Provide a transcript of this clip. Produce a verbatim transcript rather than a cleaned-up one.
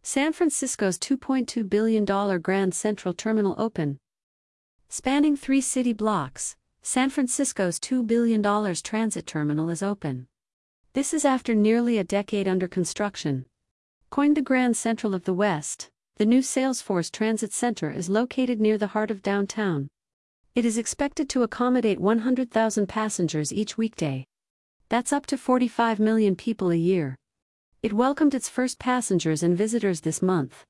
San Francisco's two point two billion dollars Grand Central Terminal open. Spanning three city blocks, San Francisco's two billion dollars transit terminal is open. This is after nearly a decade under construction. Coined the Grand Central of the West, the new Salesforce Transit Center is located near the heart of downtown. It is expected to accommodate one hundred thousand passengers each weekday. That's up to forty-five million people a year. It welcomed its first passengers and visitors this month.